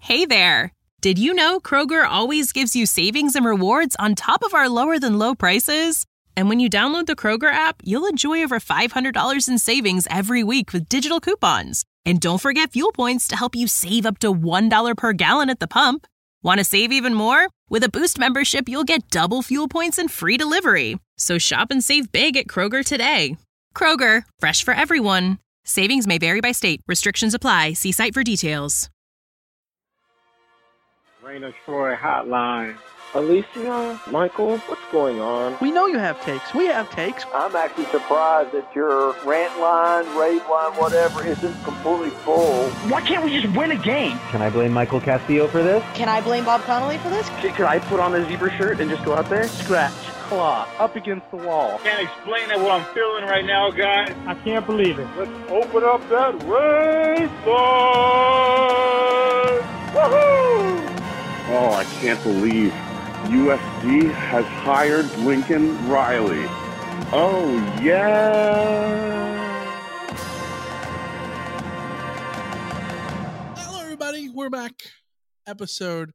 Hey there! Did you know Kroger always gives you savings and rewards on top of our lower-than-low prices? And when you download the Kroger app, you'll enjoy over $500 in savings every week with digital coupons. And don't forget fuel points to help you save up to $1 per gallon at the pump. Want to save even more? With a Boost membership, you'll get double fuel points and free delivery. So shop and save big at Kroger today. Kroger, fresh for everyone. Savings may vary by state. Restrictions apply. See site for details. Raina Troy Hotline. Alicia, Michael, what's going on? We know you have takes. We have takes. I'm actually surprised that your rant line, rave line, whatever, isn't completely full. Why can't we just win a game? Can I blame Michael Castillo for this? Can I blame Bob Connolly for this? Could I put on a zebra shirt and just go out there? Scratch, claw, up against the wall. Can't explain it what I'm feeling right now, guys. I can't believe it. Let's open up that race line! Woohoo! Oh, I can't believe USC has hired Lincoln Riley. Oh, yeah. Hello, everybody. We're back. Episode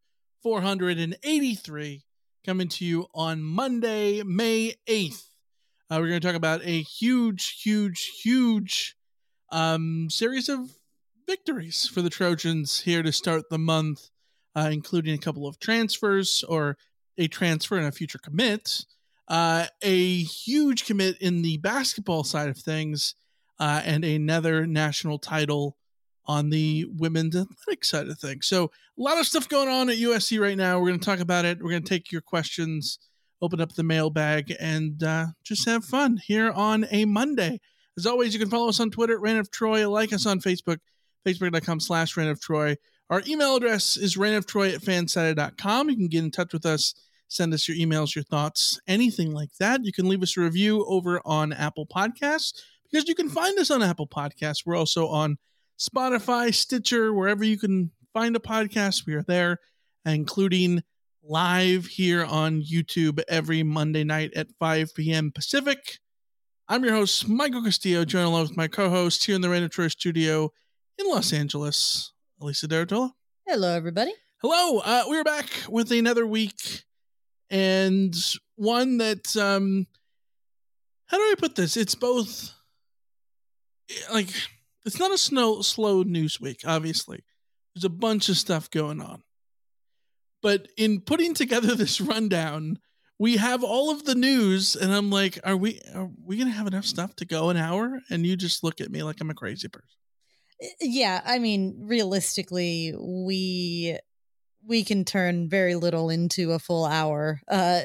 483 coming to you on Monday, May 8th. We're going to talk about a huge series of victories for the Trojans here to start the month, including a couple of transfers, or a transfer and a future commit, a huge commit in the basketball side of things, and another national title on the women's athletic side of things. So a lot of stuff going on at USC right now. We're going to talk about it. We're going to take your questions, open up the mailbag, and just have fun here on a Monday. As always, you can follow us on Twitter at Reign of Troy, like us on Facebook, facebook.com/Reign of Troy. Our email address is reignoftroy@fansided.com. You can get in touch with us, send us your emails, your thoughts, anything like that. You can leave us a review over on Apple Podcasts, because you can find us on Apple Podcasts. We're also on Spotify, Stitcher, wherever you can find a podcast. We are there, including live here on YouTube every Monday night at 5 p.m. Pacific. I'm your host, Michael Castillo, joined along with my co-host here in the Reign of Troy studio in Los Angeles, Alicia D'Artola. Hello, everybody. Hello. We're back with another week, and one that, how do I put this? It's both, like, it's not a slow news week, obviously. There's a bunch of stuff going on. But in putting together this rundown, we have all of the news, and I'm like, are we going to have enough stuff to go an hour? And you just look at me like I'm a crazy person. Yeah, I mean, realistically, we can turn very little into a full hour.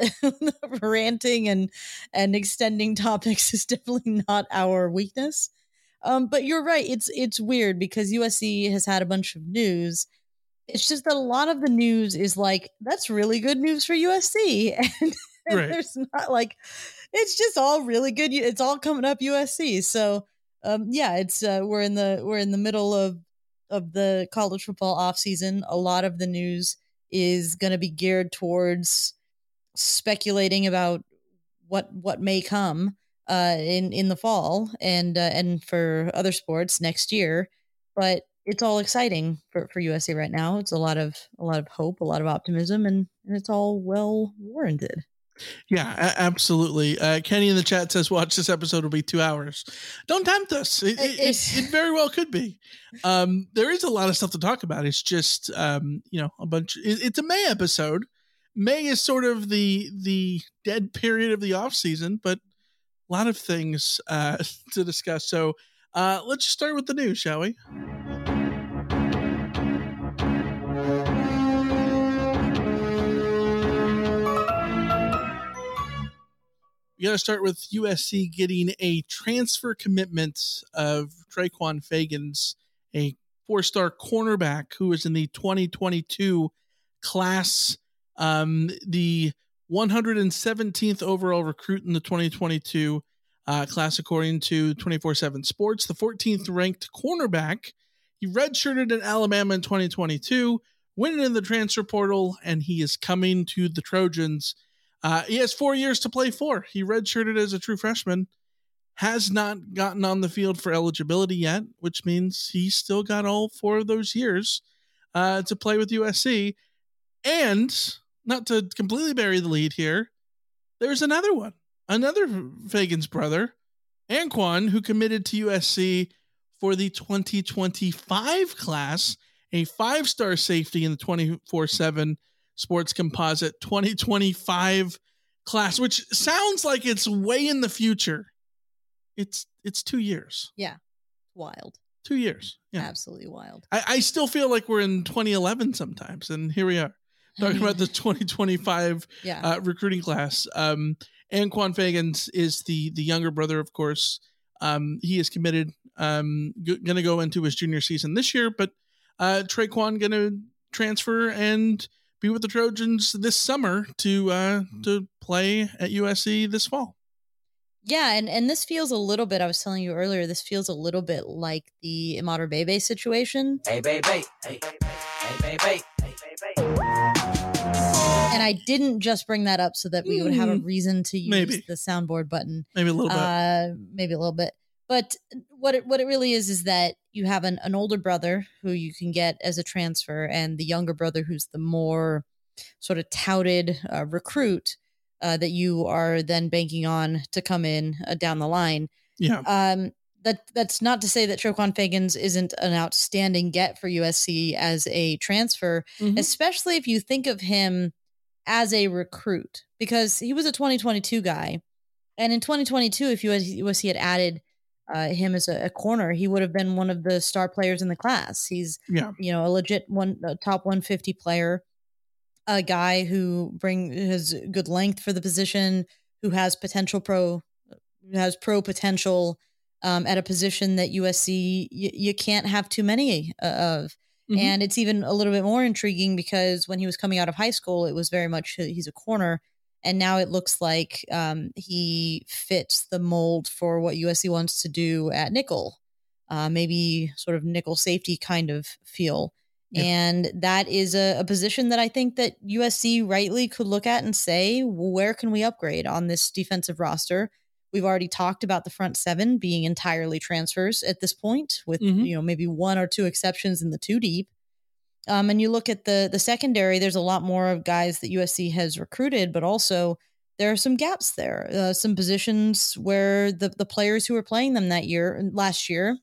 Ranting and extending topics is definitely not our weakness. But you're right. It's weird because USC has had a bunch of news. It's just that a lot of the news is like, that's really good news for USC. And Right. There's not like, it's just all really good. It's all coming up USC. So, yeah, it's we're in the middle of the college football off season. A lot of the news is going to be geared towards speculating about what may come in the fall and for other sports next year. But it's all exciting for USC right now. It's a lot of hope, a lot of optimism, and it's all well warranted. Yeah, absolutely. Kenny in the chat says, watch this episode, will be 2 hours. Don't tempt us. It very well could be. There is a lot of stuff to talk about. It's just, a bunch. It's a May episode. May is sort of the dead period of the off season, but a lot of things to discuss. So let's just start with the news, shall we? We got to start with USC getting a transfer commitment of Traquan Fagans, a 4-star cornerback who is in the 2022 class, the 117th overall recruit in the 2022 class, according to 24/7 Sports, the 14th ranked cornerback. He redshirted at Alabama in 2022, went in the transfer portal, and he is coming to the Trojans. He has 4 years to play for. He redshirted as a true freshman, has not gotten on the field for eligibility yet, which means he's still got all 4 of those years. to play with USC. And not to completely bury the lead here, there's another one, another Fagan's brother, Anquan, who committed to USC for the 2025 class, a 5-star safety in the 24/7 Sports Composite 2025 class, which sounds like it's way in the future. It's 2 years. Yeah. Wild. 2 years. Yeah. Absolutely wild. I still feel like we're in 2011 sometimes, and here we are talking about the 2025 recruiting class. Anquan Fagans is the younger brother, of course. He is committed, going to go into his junior season this year, but Traquan going to transfer and be with the Trojans this summer to play at USC this fall. Yeah, and this feels a little bit, I was telling you earlier, this feels a little bit like the Imadu Bebe situation. Hey, baby. Hey, baby. And I didn't just bring that up so that we would have a reason to use the soundboard button. Maybe a little bit. Maybe a little bit. But what it really is that you have an older brother who you can get as a transfer, and the younger brother who's the more sort of touted recruit that you are then banking on to come in down the line. Yeah. That's not to say that Traquan Fagans isn't an outstanding get for USC as a transfer, especially if you think of him as a recruit, because he was a 2022 guy. And in 2022, if USC had added him as a corner, he would have been one of the star players in the class. He's, a legit top 150 player, a guy who has good length for the position, who has pro potential at a position that USC you can't have too many of. And it's even a little bit more intriguing because when he was coming out of high school, it was very much he's a corner. And now it looks like he fits the mold for what USC wants to do at nickel, maybe sort of nickel safety kind of feel. Yeah. And that is a position that I think that USC rightly could look at and say, where can we upgrade on this defensive roster? We've already talked about the front seven being entirely transfers at this point, with maybe one or two exceptions in the two deep. And you look at the secondary, there's a lot more of guys that USC has recruited, but also there are some gaps there, some positions where the players who were playing them last year,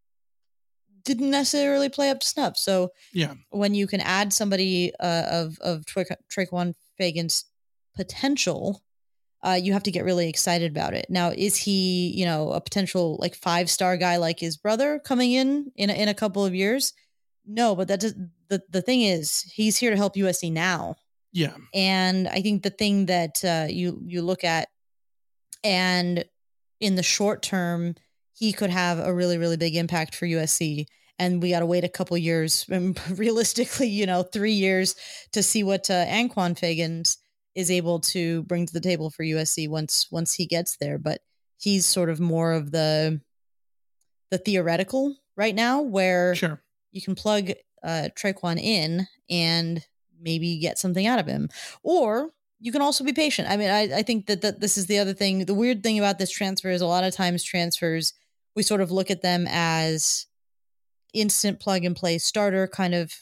didn't necessarily play up to snuff. So when you can add somebody of Traquan Fagans' potential, you have to get really excited about it. Now, is he, a potential like 5-star guy like his brother coming in a couple of years? No, but the thing is, he's here to help USC now. Yeah. And I think the thing that you look at, and in the short term, he could have a really, really big impact for USC. And we got to wait a couple years, realistically, 3 years, to see what Anquan Fagans is able to bring to the table for USC once he gets there. But he's sort of more of the theoretical right now, where you can plug Traquan in and maybe get something out of him. Or you can also be patient. I mean, I think that this is the other thing. The weird thing about this transfer is a lot of times transfers, we sort of look at them as instant plug and play starter kind of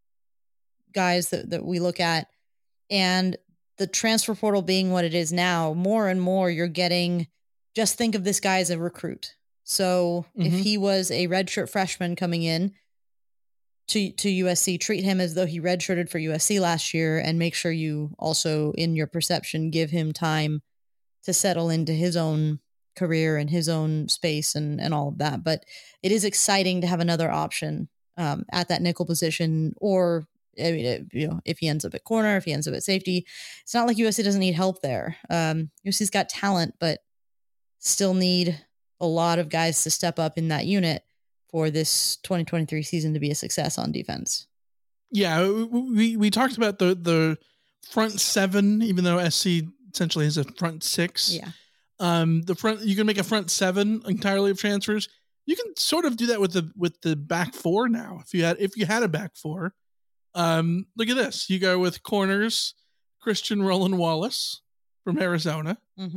guys that we look at. And the transfer portal being what it is now, more and more you're getting, just think of this guy as a recruit. So if he was a redshirt freshman coming in to USC, treat him as though he redshirted for USC last year, and make sure you also, in your perception, give him time to settle into his own career and his own space and all of that. But it is exciting to have another option at that nickel position, or if he ends up at corner, if he ends up at safety. It's not like USC doesn't need help there. USC's got talent, but still need a lot of guys to step up in that unit for this 2023 season to be a success on defense. Yeah, we talked about the front seven, even though SC essentially has a front six. Yeah. The front, you can make a front seven entirely of transfers. You can sort of do that with the back four now. If you had a back four, look at this. You go with corners, Christian Roland Wallace from Arizona.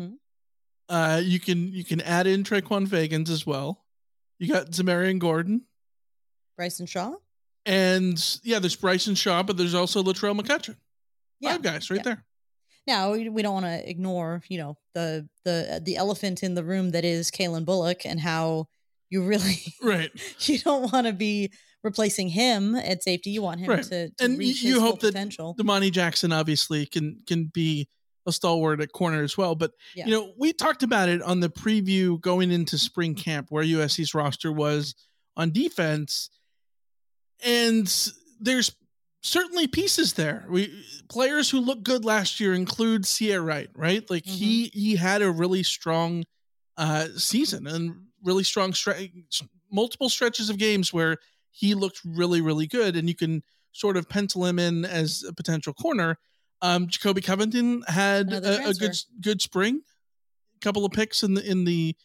You can add in Traquan Fagans as well. You got Zamarian Gordon, Bryson Shaw. And yeah, there's Bryson Shaw, but there's also Latrell McCutcheon. Yeah. 5 guys right there. Now we don't want to ignore, the elephant in the room that is Kalen Bullock and how you really right. You don't want to be replacing him at safety. You want him to and reach you his hope full that potential. Damani Jackson obviously can be a stalwart at corner as well. But we talked about it on the preview going into spring camp where USC's roster was on defense, and there's certainly pieces there. Players who look good last year include Sierra Wright, right? Like he had a really strong season and really strong multiple stretches of games where he looked really, really good, and you can sort of pencil him in as a potential corner. Jacoby Covington had a good spring, a couple of picks in the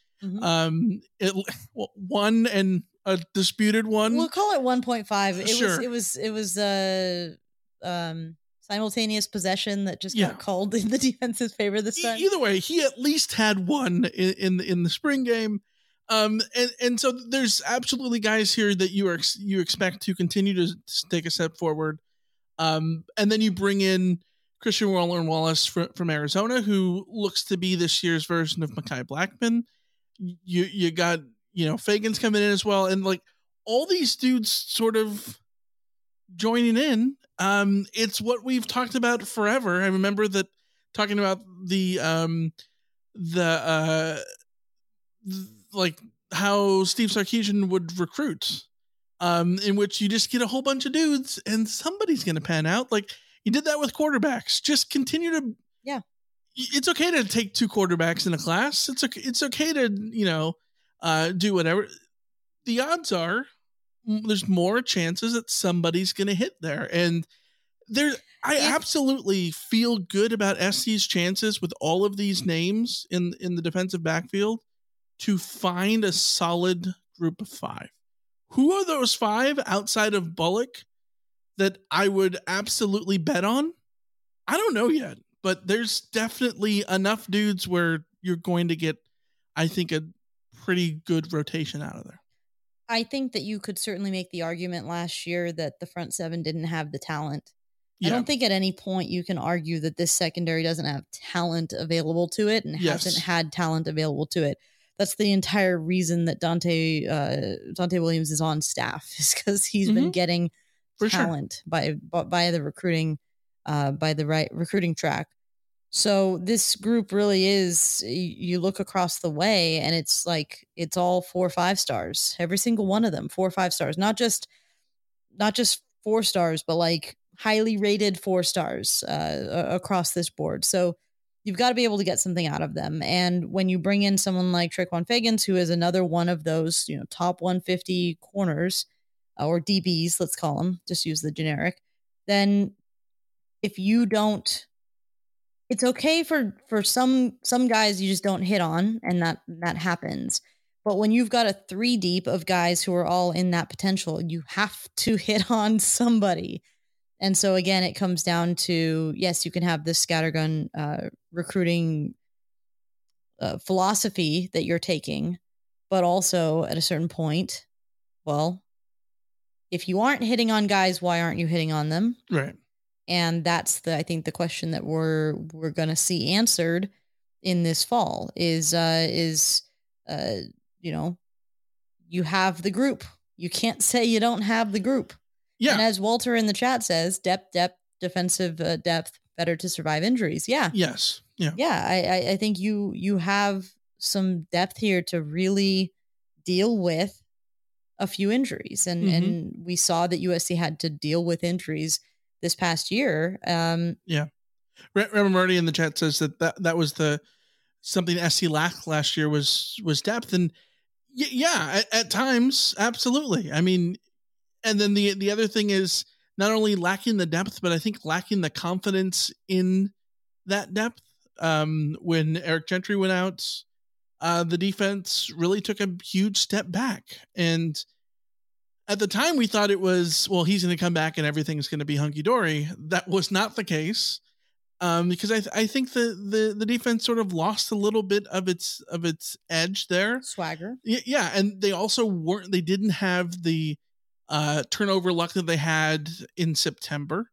one and a disputed one. We'll call it 1.5. It was simultaneous possession that just got called in the defense's favor this time. Either way, he at least had one in the spring game. And so there's absolutely guys here that you expect to continue to take a step forward. And then you bring in Christian Waller-Wallace from Arizona, who looks to be this year's version of Mekhi Blackman. You got, Fagan's coming in as well. And like all these dudes sort of joining in. It's what we've talked about forever. I remember that talking about like how Steve Sarkisian would recruit, in which you just get a whole bunch of dudes and somebody's going to pan out. Like you did that with quarterbacks. Just continue to, it's okay to take 2 quarterbacks in a class. It's okay to, do whatever. The odds are there's more chances that somebody's going to hit there. And I absolutely feel good about SC's chances with all of these names in the defensive backfield to find a solid group of 5. Who are those 5 outside of Bullock that I would absolutely bet on? I don't know yet, but there's definitely enough dudes where you're going to get, I think, a pretty good rotation out of there. I think that you could certainly make the argument last year that the front 7 didn't have the talent. I don't think at any point you can argue that this secondary doesn't have talent available to it and hasn't had talent available to it. That's the entire reason that Dante Williams is on staff, is because he's been getting talent by the recruiting, by the right recruiting track. So this group really is, you look across the way and it's like, it's all 4 or 5 stars, every single one of them, 4 or 5 stars, not just 4 stars, but like highly rated 4 stars across this board. So you've got to be able to get something out of them. And when you bring in someone like Traquan Fagans, who is another one of those, top 150 corners or DBs, let's call them, just use the generic, then if you don't, it's okay for some guys you just don't hit on, and that happens. But when you've got a 3 deep of guys who are all in that potential, you have to hit on somebody. And so again, it comes down to, yes, you can have this scattergun recruiting philosophy that you're taking, but also at a certain point, well, if you aren't hitting on guys, why aren't you hitting on them? Right. And that's I think the question that we're going to see answered in this fall is you have the group. You can't say you don't have the group. Yeah. And as Walter in the chat says, depth, defensive depth, better to survive injuries. Yeah. Yes. Yeah. Yeah. I think you have some depth here to really deal with a few injuries. And we saw that USC had to deal with injuries this past year. Yeah. Remember Marty in the chat says that was something SC lacked last year was depth. And at times, absolutely. I mean, and then the other thing is not only lacking the depth, but I think lacking the confidence in that depth. When Eric Gentry went out, the defense really took a huge step back. And at the time we thought it was, well, he's going to come back and everything's going to be hunky-dory. That was not the case. Because I think the defense sort of lost a little bit of its edge there. Swagger. Yeah. And they also didn't have the turnover luck that they had in September.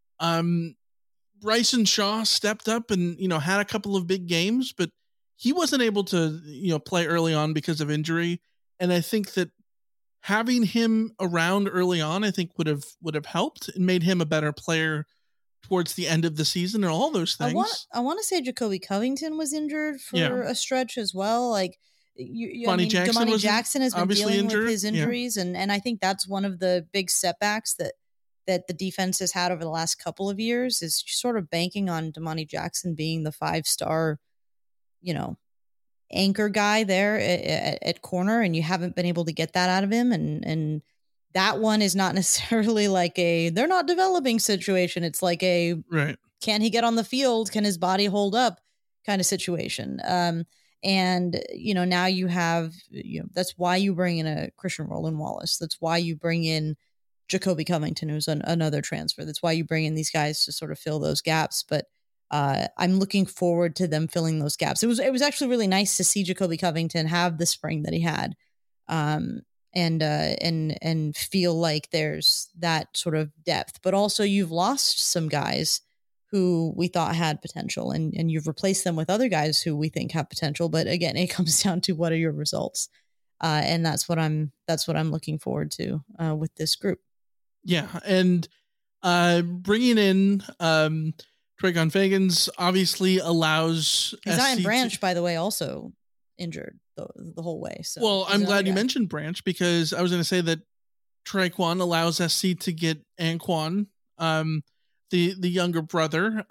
Bryson Shaw stepped up and, had a couple of big games, but he wasn't able to, play early on because of injury. And I think that having him around early on, I think would have helped and made him a better player towards the end of the season and all those things. I want to say Jacoby Covington was injured for a stretch as well. Like Damani Jackson has been dealing with his injuries. Yeah. And I think that's one of the big setbacks that the defense has had over the last couple of years is sort of banking on Damani Jackson being the 5-star, anchor guy there at corner. And you haven't been able to get that out of him. And that one is not necessarily like they're not developing situation. It's like can he get on the field? Can his body hold up kind of situation? And, now you have, that's why you bring in a Christian Roland Wallace. That's why you bring in Jacoby Covington, who's another transfer. That's why you bring in these guys to sort of fill those gaps. But I'm looking forward to them filling those gaps. It was actually really nice to see Jacoby Covington have the spring that he had. And feel like there's that sort of depth, but also you've lost some guys who we thought had potential and you've replaced them with other guys who we think have potential. But again, it comes down to what are your results? And that's what I'm looking forward to with this group. Yeah. And bringing in Trayvon Fagans obviously allows Zion Branch, by the way, also injured the whole way. So well, I'm glad you mentioned Branch because I was going to say that Traquan allows SC to get Anquan, the younger brother.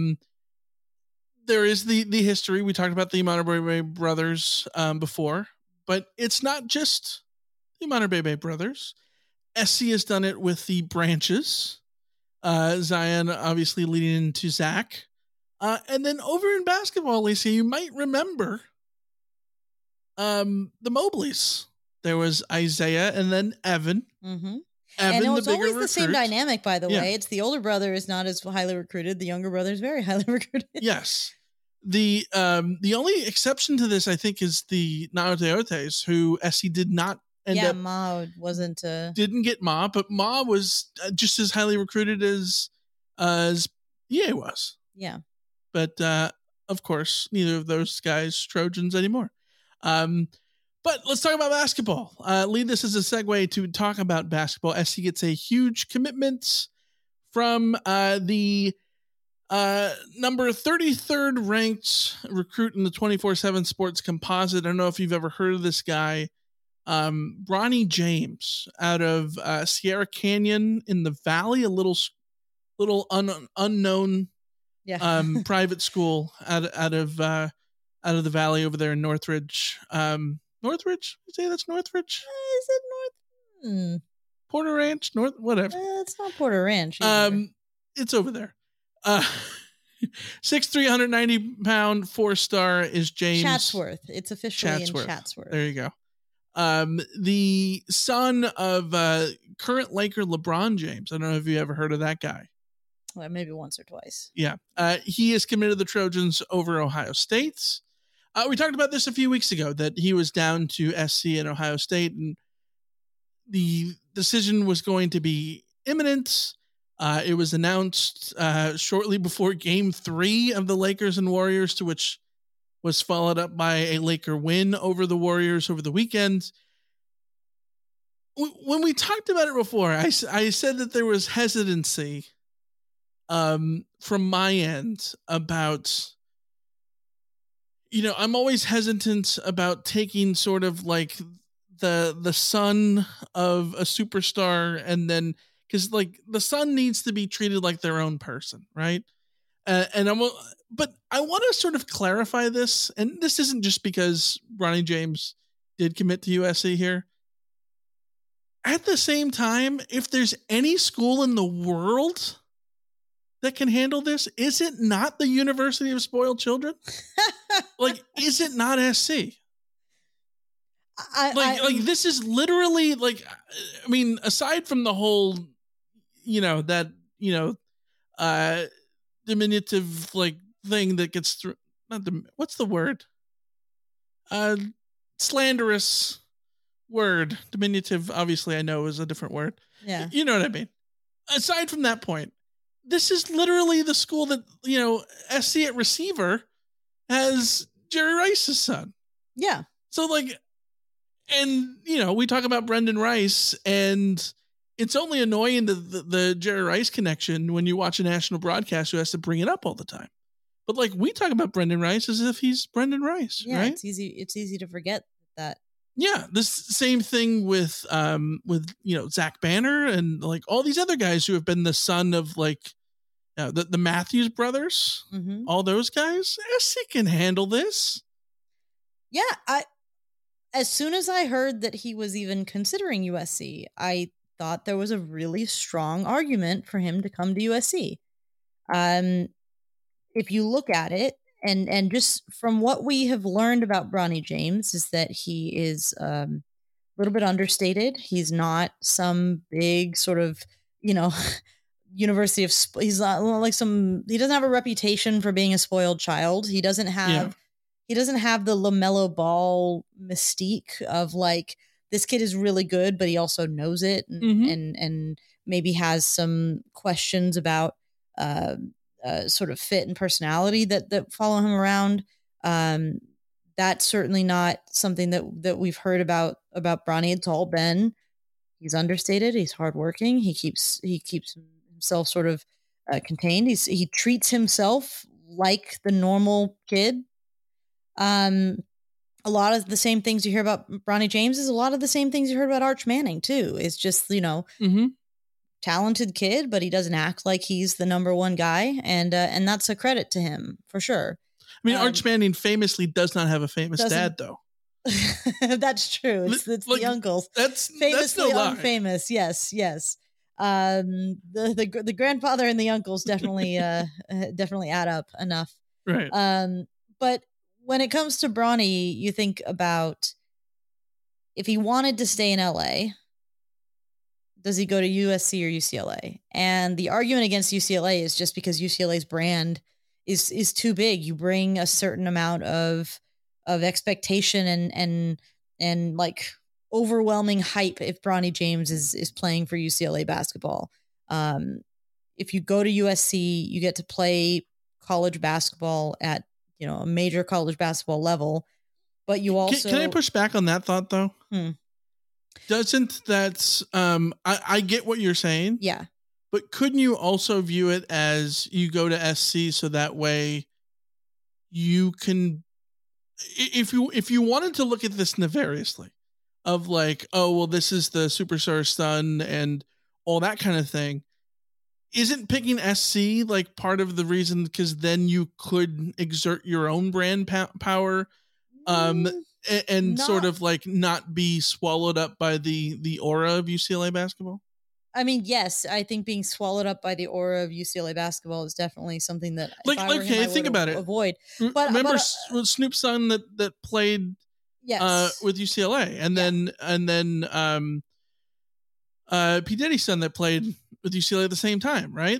There is the history. We talked about the Imatorbhebhe brothers before, but it's not just the Imatorbhebhe brothers. SC has done it with the Branches. Zion obviously leading into Zach. And then over in basketball, Lacey, you might remember the Mobleys. There was Isaiah and then Evan. Mm-hmm. Evan, and it was the always recruit. the same dynamic, by the way. It's the older brother is not as highly recruited. The younger brother is very highly recruited. Yes. The only exception to this, I think, is the Naoteotes, who SC did not end up. Ma wasn't. Didn't get Ma, but Ma was just as highly recruited as EA was. Yeah. But of course, neither of those guys Trojans anymore. But let's talk about basketball. Lead this as a segue to talk about basketball. SC gets a huge commitment from the number 33rd ranked recruit in the 24/7 Sports Composite. I don't know if you've ever heard of this guy. Bronny James out of Sierra Canyon in the Valley, a little unknown private school out of the Valley over there in Northridge. Northridge? You say that's Northridge? Is it North? Porter Ranch? North? Whatever. It's not Porter Ranch. Either. It's over there. 6'3", 190-pound, 4-star is James Chatsworth. It's officially in Chatsworth. There you go. The son of current Laker LeBron James. I don't know if you ever heard of that guy. Well, maybe once or twice. Yeah. He is committed to the Trojans over Ohio State. We talked about this a few weeks ago, that he was down to SC and Ohio State, and the decision was going to be imminent. It was announced shortly before Game 3 of the Lakers and Warriors, to which was followed up by a Laker win over the Warriors over the weekend. When we talked about it before, I said that there was hesitancy from my end about, I'm always hesitant about taking sort of like the son of a superstar, and then because like the son needs to be treated like their own person, right? But I want to sort of clarify this, and this isn't just because Bronny James did commit to USC here. At the same time, if there's any school in the world that can handle this, is it not the University of Spoiled Children? Like, is it not SC? Like this is literally like, I mean, aside from the whole, diminutive like thing that gets through, what's the word? Slanderous word. Diminutive, obviously, I know is a different word. Yeah. You know what I mean? Aside from that point, this is literally the school that, SC at receiver has Jerry Rice's son. Yeah. So and we talk about Brendan Rice, and it's only annoying the Jerry Rice connection when you watch a national broadcast who has to bring it up all the time. But we talk about Brendan Rice as if he's Brendan Rice, Yeah, right? it's easy to forget that. Yeah, this same thing with Zach Banner and all these other guys who have been the son of the Matthews brothers, all those guys. SC can handle this. Yeah, as soon as I heard that he was even considering USC, I thought there was a really strong argument for him to come to USC. If you look at it, and just from what we have learned about Bronny James, is that he is a little bit understated. He's not some big sort of, University of, he's not he doesn't have a reputation for being a spoiled child. He doesn't have the LaMelo Ball mystique of this kid is really good, but he also knows it and maybe has some questions about sort of fit and personality that follow him around. That's certainly not something that we've heard about Bronny. It's all been, he's understated. He's hardworking. He keeps himself sort of contained. He treats himself like the normal kid. A lot of the same things you hear about Bronny James is a lot of the same things you heard about Arch Manning too. It's just, talented kid, but he doesn't act like he's the number one guy. And that's a credit to him for sure. I mean, Arch Manning famously does not have a famous dad though. That's true. It's the uncles. That's famously no lie. Unfamous. Yes. The grandfather and the uncles definitely definitely add up enough. Right. But when it comes to Bronny, you think about if he wanted to stay in LA, does he go to USC or UCLA? And the argument against UCLA is just because UCLA's brand is too big. You bring a certain amount of expectation and overwhelming hype if Bronny James is playing for UCLA basketball. If you go to USC, you get to play college basketball at a major college basketball level, but you also can I push back on that thought though? Doesn't that I get what you're saying? Yeah. But couldn't you also view it as you go to SC so that way you can, if you wanted to look at this nefariously of this is the superstar's son and all that kind of thing, isn't picking SC part of the reason? Because then you could exert your own brand power and sort of not be swallowed up by the aura of UCLA basketball? I mean, yes, I think being swallowed up by the aura of UCLA basketball is definitely something that think about it. Avoid. But remember Snoop's son that played with UCLA, and then P. Diddy's son that played with UCLA at the same time, right?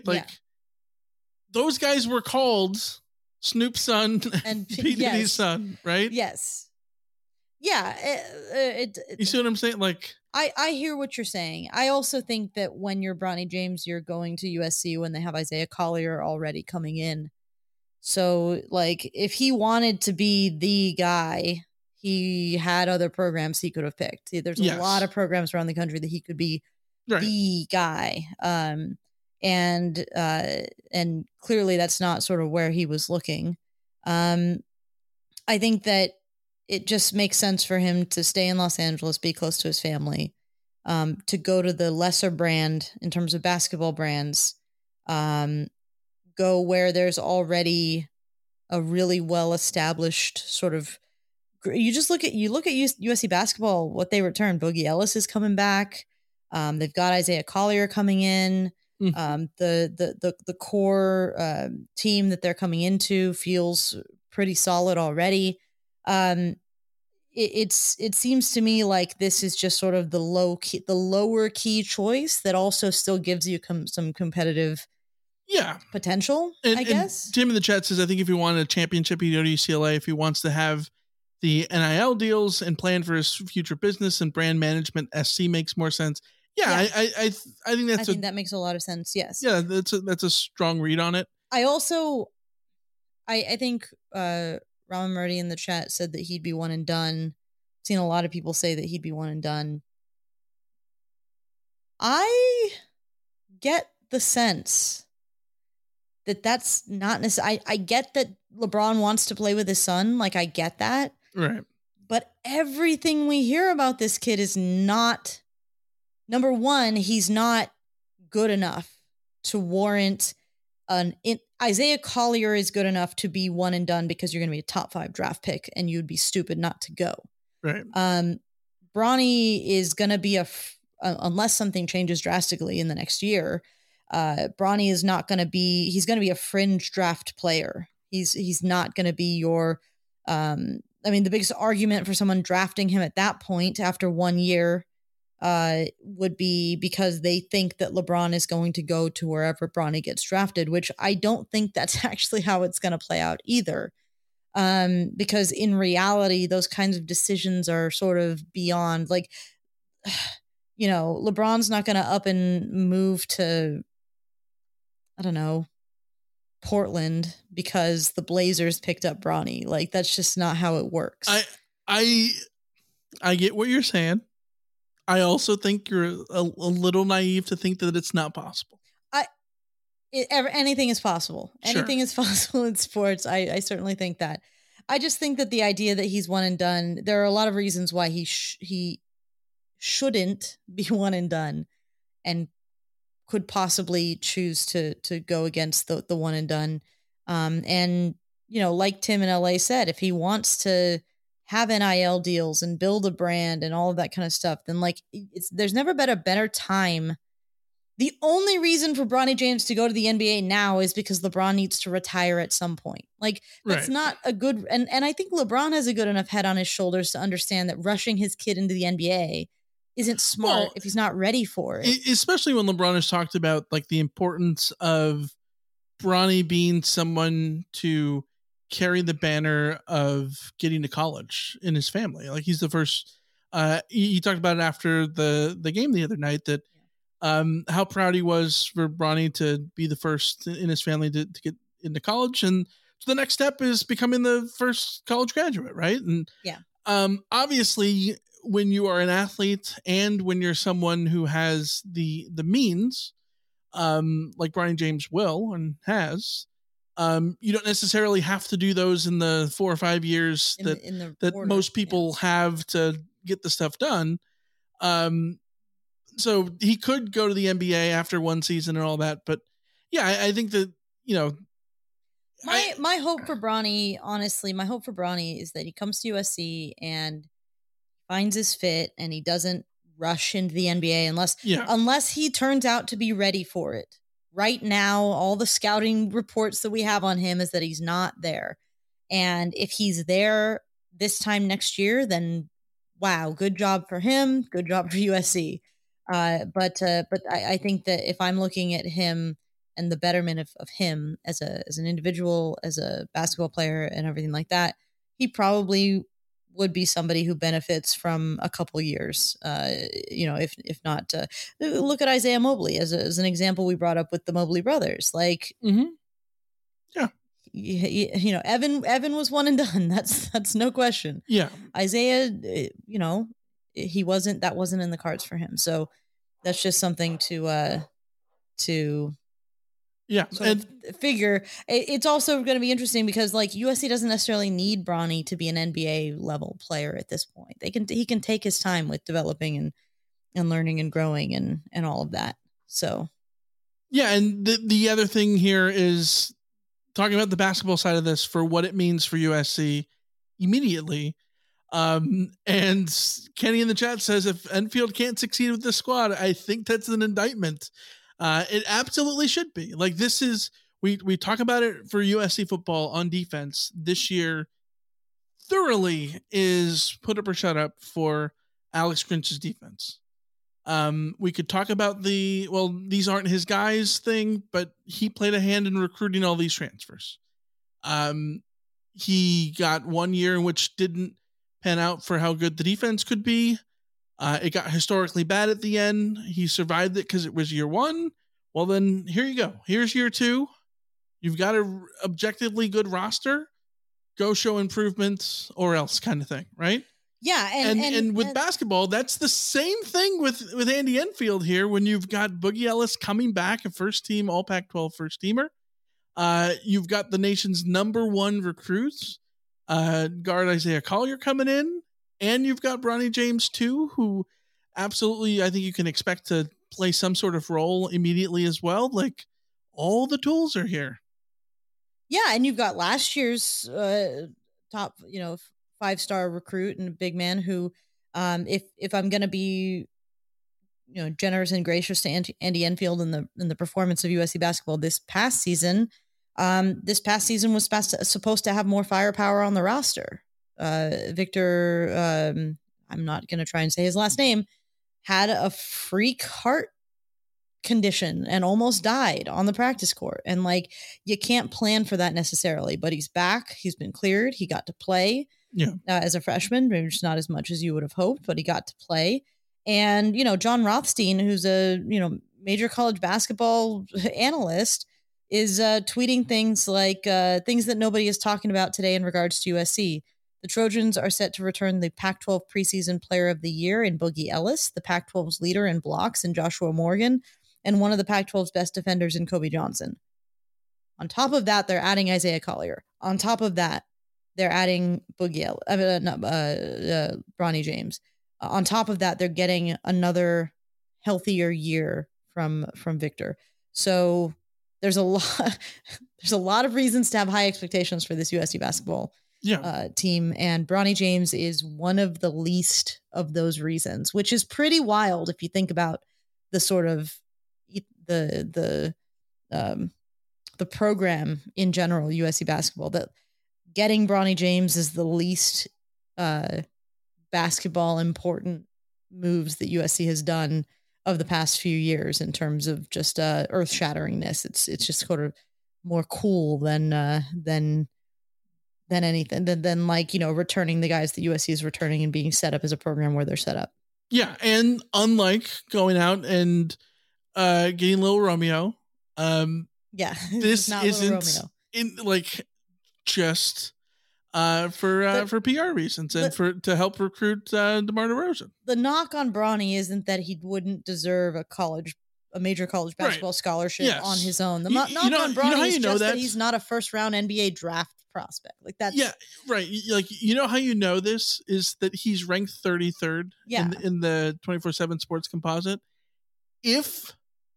Those guys were called Snoop's son and P. Diddy's son, right? Yes. Yeah. You see what I'm saying? I hear what you're saying. I also think that when you're Bronny James, you're going to USC when they have Isaiah Collier already coming in. So if he wanted to be the guy, he had other programs he could have picked. There's a lot of programs around the country that he could be the guy. And clearly that's not sort of where he was looking. I think that it just makes sense for him to stay in Los Angeles, be close to his family, to go to the lesser brand in terms of basketball brands, go where there's already a really well-established sort of, you look at USC basketball, what they return. Boogie Ellis is coming back. They've got Isaiah Collier coming in. The core team that they're coming into feels pretty solid already. It seems to me like this is just sort of the lower key choice that also still gives you some competitive potential, I guess. And Tim in the chat says, I think if he wanted a championship, he'd go to UCLA. If he wants to have the NIL deals and plan for his future business and brand management, SC makes more sense. Yeah. I think that makes a lot of sense. Yes. Yeah. That's a strong read on it. I think Ramen Murdy in the chat said that he'd be one and done. Seen a lot of people say that he'd be one and done. I get the sense that that's not necessarily. I get that LeBron wants to play with his son. Like, I get that. Right. But everything we hear about this kid is not, number one, he's not good enough to warrant Isaiah Collier is good enough to be one and done because you're going to be a top 5 draft pick and you'd be stupid not to go. Right. Bronny is going to be unless something changes drastically in the next year, Bronny is not going to be, he's going to be a fringe draft player. He's not going to be your, the biggest argument for someone drafting him at that point after 1 year would be because they think that LeBron is going to go to wherever Bronny gets drafted, which I don't think that's actually how it's going to play out either. Because in reality, those kinds of decisions are sort of beyond, like, LeBron's not going to up and move to, I don't know, Portland because the Blazers picked up Bronny. Like, that's just not how it works. I get what you're saying. I also think you're a little naive to think that it's not possible. Anything is possible. Sure. Anything is possible in sports. I certainly think that. I just think that the idea that he's one and done, there are a lot of reasons why he shouldn't be one and done and could possibly choose to go against the one and done. Like Tim in LA said, if he wants to have NIL deals and build a brand and all of that kind of stuff, then there's never been a better time. The only reason for Bronny James to go to the NBA now is because LeBron needs to retire at some point. That's not a good, and I think LeBron has a good enough head on his shoulders to understand that rushing his kid into the NBA isn't smart if he's not ready for it. Especially when LeBron has talked about the importance of Bronny being someone to carry the banner of getting to college in his family. He's the first, he talked about it after the game the other night that how proud he was for Bronny to be the first in his family to get into college. And so the next step is becoming the first college graduate. Right. And obviously when you are an athlete and when you're someone who has the means, like Bronny James will and has, you don't necessarily have to do those in the 4 or 5 years that most people have to get the stuff done. So he could go to the NBA after one season and all that. But yeah, I think that, my hope for Bronny, honestly, is that he comes to USC and finds his fit and he doesn't rush into the NBA unless he turns out to be ready for it. Right now, all the scouting reports that we have on him is that he's not there. And if he's there this time next year, then wow, good job for him. Good job for USC. But I think that if I'm looking at him and the betterment of him as an individual, as a basketball player and everything like that, he probably would be somebody who benefits from a couple years, if not, look at Isaiah Mobley as an example we brought up with the Mobley brothers. Evan was one and done. That's no question. Yeah. Isaiah, that wasn't in the cards for him. So that's just something to figure. It's also going to be interesting because USC doesn't necessarily need Bronny to be an NBA level player at this point. He can take his time with developing and learning and growing and all of that. So yeah. And the other thing here is talking about the basketball side of this for what it means for USC immediately. And Kenny in the chat says if Enfield can't succeed with this squad, I think that's an indictment. It absolutely should be. This is, we talk about it for USC football on defense this year thoroughly is put up or shut up for Alex Grinch's defense. We could talk about these aren't his guys thing, but he played a hand in recruiting all these transfers. He got 1 year in which pan out for how good the defense could be. It got historically bad at the end. He survived it because it was year one. Well, then here you go. Here's year two. You've got an objectively good roster. Go show improvements or else kind of thing, right? Yeah. And with basketball, that's the same thing with Andy Enfield here when you've got Boogie Ellis coming back, a first team All Pac-12 first teamer. You've got the nation's number one recruits, guard Isaiah Collier coming in, and you've got Bronny James too, who absolutely I think you can expect to play some sort of role immediately as well. Like all the tools are here. Yeah, and you've got last year's top, 5-star recruit and a big man who, if I'm going to be, generous and gracious to Andy Enfield in the performance of USC basketball this past season was supposed to have more firepower on the roster. Victor, I'm not going to try and say his last name, had a freak heart condition and almost died on the practice court. And you can't plan for that necessarily, but he's back. He's been cleared. He got to play as a freshman, maybe just not as much as you would have hoped, but he got to play. And, John Rothstein, who's a, major college basketball analyst, is tweeting things like things that nobody is talking about today in regards to USC. The Trojans are set to return the Pac-12 preseason player of the year in Boogie Ellis, the Pac-12's leader in blocks in Joshua Morgan, and one of the Pac-12's best defenders in Kobe Johnson. On top of that, they're adding Isaiah Collier. On top of that, they're adding Bronny James. On top of that, they're getting another healthier year from Victor. So there's a lot of reasons to have high expectations for this USC basketball team, and Bronny James is one of the least of those reasons, which is pretty wild if you think about the sort of the program in general, USC basketball, that getting Bronny James is the least basketball important moves that USC has done of the past few years in terms of just earth shatteringness. It's just sort of more cool than anything than returning the guys that USC is returning and being set up as a program where they're set up. Yeah, and unlike going out and getting Lil Romeo, this isn't just for PR reasons and to help recruit DeMar DeRozan. The knock on Bronny isn't that he wouldn't deserve a major college basketball scholarship on his own. The knock on Bronny is just that he's not a first round NBA draft prospect. Yeah, right. How you know this is that he's ranked 33rd in the 24/7 Sports Composite. If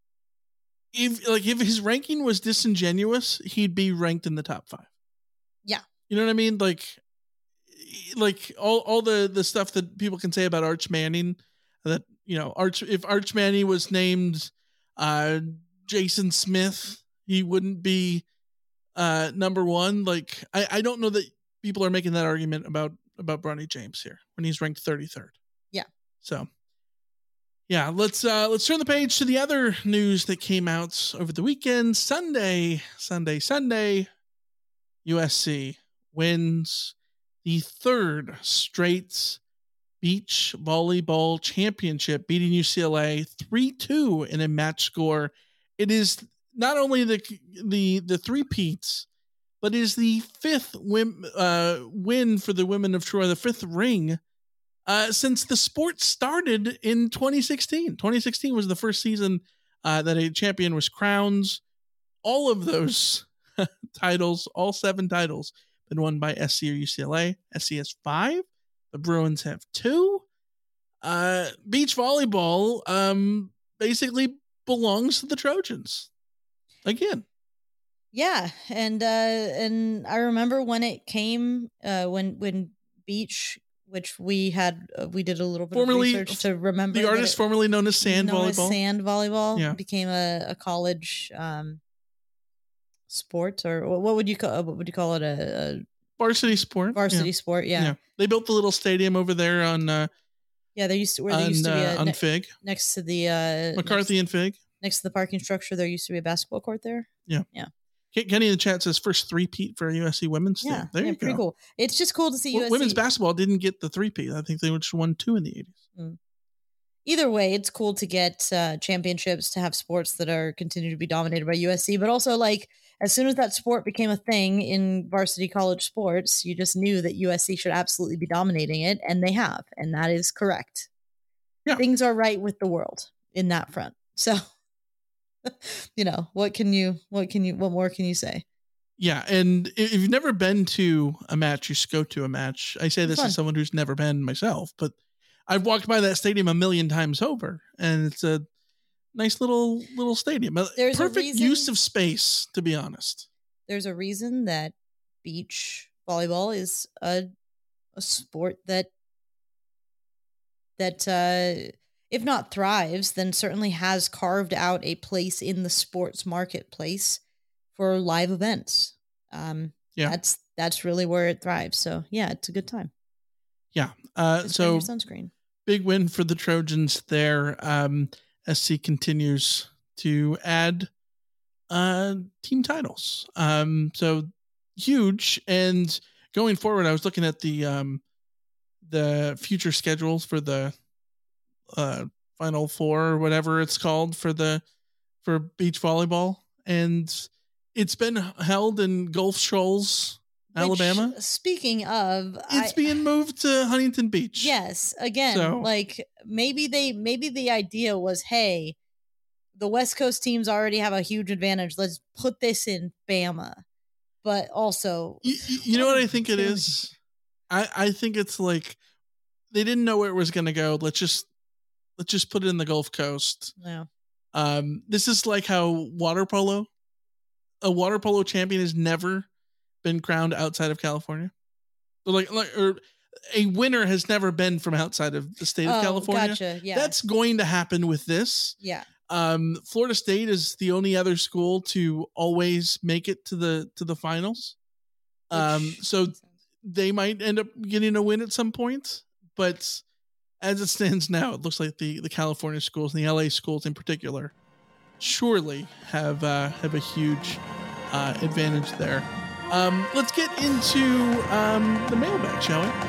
his ranking was disingenuous, he'd be ranked in the top 5. Yeah. You know what I mean? Like all the stuff that people can say about Arch Manning, that, if Arch Manning was named Jason Smith, he wouldn't be number one. I don't know that people are making that argument about Bronny James here when he's ranked 33rd. Yeah. So yeah, let's turn the page to the other news that came out over the weekend. Sunday, USC wins the 3rd straight beach volleyball championship, beating UCLA 3-2 in a match score. It is not only the three-peats, but it is the 5th win for the women of Troy, the 5th ring since the sport started in 2016. 2016 was the first season that a champion was crowned. All of those titles, all 7 titles, been won by SC or UCLA. SC has 5. The Bruins have 2. Beach volleyball basically belongs to the Trojans again. Yeah, and I remember when it came when Beach, which we did a little bit of research to remember, the artist formerly known as Sand Volleyball, became a college sport, or what would you call it, a varsity sport? Sport, yeah. They built the little stadium over there on there used to be on Fig next to the McCarthy and Fig, next to the parking structure. There used to be a basketball court there. Yeah. Kenny in the chat says first three-peat for USC women's team. There you go. Pretty cool. It's just cool to see USC. Women's basketball didn't get the three-peat. I think they just won 2 in the 80s. Either way, it's cool to get championships, to have sports that are continue to be dominated by USC, but also like as soon as that sport became a thing in varsity college sports, you just knew that USC should absolutely be dominating it, and they have, and that is correct. Yeah. Things are right with the world in that front. So, what more can you say? Yeah, and if you've never been to a match, you should go to a match. I say this as someone who's never been myself, but I've walked by that stadium a million times over, and it's a nice little stadium. There's perfect use of space, to be honest. There's a reason that beach volleyball is a sport that if not thrives, then certainly has carved out a place in the sports marketplace for live events. That's really where it thrives. So yeah, it's a good time. Yeah. So your sunscreen. Big win for the Trojans there. SC continues to add team titles. So huge. And going forward, I was looking at the future schedules for the Final Four or whatever it's called for beach volleyball, and it's been held in Gulf Shoals, Alabama. Speaking of, it's being moved to Huntington Beach. Yes, again, maybe the idea was, hey, the West Coast teams already have a huge advantage. Let's put this in Bama. But also, you know what I think it is? I think it's like they didn't know where it was going to go. Let's just put it in the Gulf Coast. Yeah. This is like how a water polo champion has never been crowned outside of California. Or a winner has never been from outside of the state of California. Gotcha. Yeah. That's going to happen with this. Yeah. Florida State is the only other school to always make it to the finals. So they might end up getting a win at some point, but as it stands now, it looks like the California schools and the LA schools in particular surely have a huge advantage there. Let's get into the mailbag, shall we?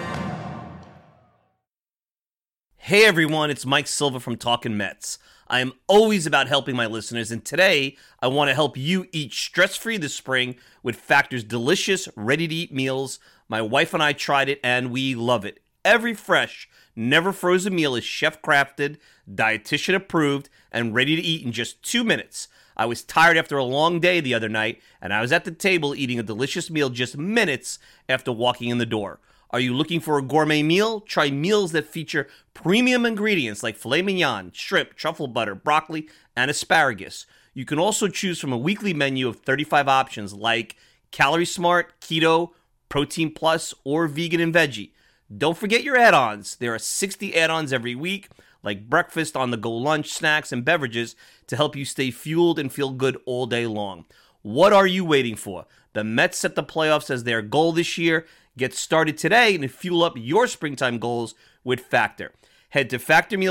Hey everyone, it's Mike Silva from Talkin' Mets. I am always about helping my listeners, and today I want to help you eat stress-free this spring with Factor's delicious, ready-to-eat meals. My wife and I tried it, and we love it. Every fresh, never frozen meal is chef-crafted, dietitian-approved, and ready to eat in just 2 minutes. I was tired after a long day the other night, and I was at the table eating a delicious meal just minutes after walking in the door. Are you looking for a gourmet meal? Try meals that feature premium ingredients like filet mignon, shrimp, truffle butter, broccoli, and asparagus. You can also choose from a weekly menu of 35 options like Calorie Smart, Keto, Protein Plus, or Vegan and Veggie. Don't forget your add-ons. There are 60 add-ons every week, like breakfast, on-the-go lunch, snacks, and beverages to help you stay fueled and feel good all day long. What are you waiting for? The Mets set the playoffs as their goal this year. Get started today and fuel up your springtime goals with Factor. Head to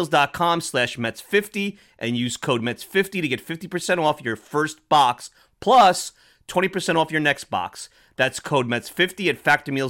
factormeals.com/Mets50 and use code Mets50 to get 50% off your first box plus 20% off your next box. That's code Mets50 at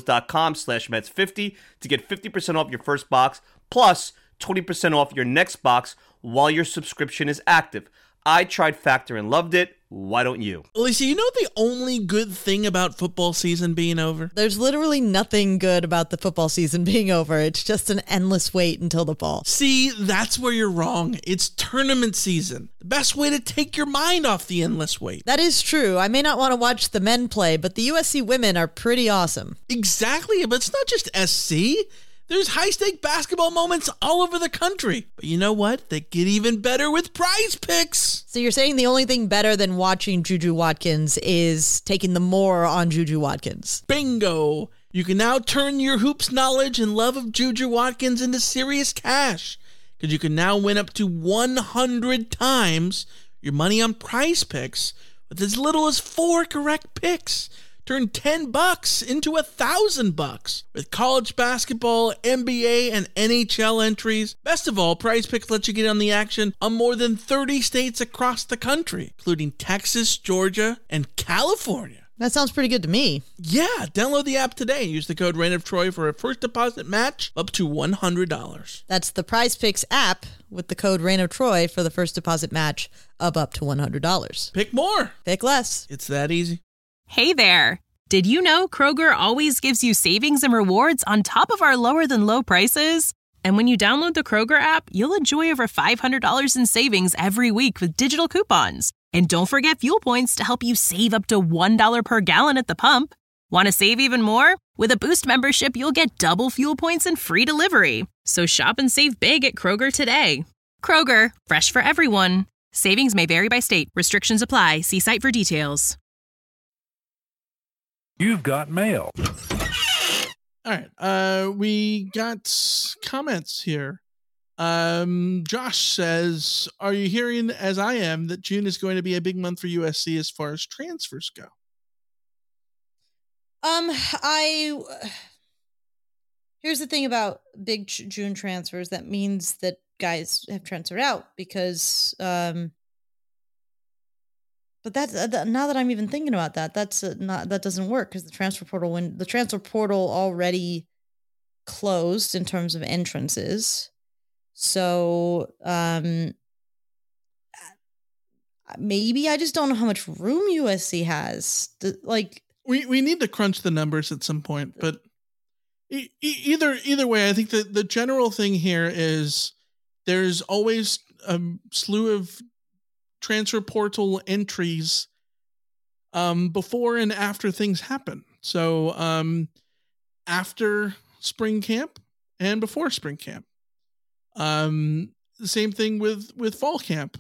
factormeals.com/Mets50 to get 50% off your first box plus 20% off your next box while your subscription is active. I tried Factor and loved it. Why don't you? Lisa, you know the only good thing about football season being over? There's literally nothing good about the football season being over. It's just an endless wait until the fall. See, that's where you're wrong. It's tournament season. The best way to take your mind off the endless wait. That is true. I may not want to watch the men play, but the USC women are pretty awesome. Exactly, but it's not just SC. There's high-stake basketball moments all over the country. But you know what? They get even better with Prize Picks. So you're saying the only thing better than watching Juju Watkins is taking the more on Juju Watkins. Bingo. You can now turn your hoops knowledge and love of Juju Watkins into serious cash, because you can now win up to 100 times your money on Prize Picks with as little as 4 correct picks. Turn $10 into $1,000 with college basketball, NBA, and NHL entries. Best of all, Prize Picks lets you get on the action on more than 30 states across the country, including Texas, Georgia, and California. That sounds pretty good to me. Yeah, download the app today and use the code RAINOFTROY for a first deposit match up to $100. That's the Prize Picks app with the code RAINOFTROY for the first deposit match of up to $100. Pick more. Pick less. It's that easy. Hey there! Did you know Kroger always gives you savings and rewards on top of our lower than low prices? And when you download the Kroger app, you'll enjoy over $500 in savings every week with digital coupons. And don't forget fuel points to help you save up to $1 per gallon at the pump. Want to save even more? With a Boost membership, you'll get double fuel points and free delivery. So shop and save big at Kroger today. Kroger, fresh for everyone. Savings may vary by state. Restrictions apply. See site for details. You've got mail. All right. We got comments here. Josh says, are you hearing, as I am, that June is going to be a big month for USC as far as transfers go? Here's the thing about big June transfers. That means that guys have transferred out because, but that's now that I'm even thinking about that, that doesn't work because the transfer portal already closed in terms of entrances. So, maybe I just don't know how much room USC has. We need to crunch the numbers at some point, but either way, I think that the general thing here is there's always a slew of transfer portal entries before and after things happen. So after spring camp and before spring camp. The same thing with fall camp.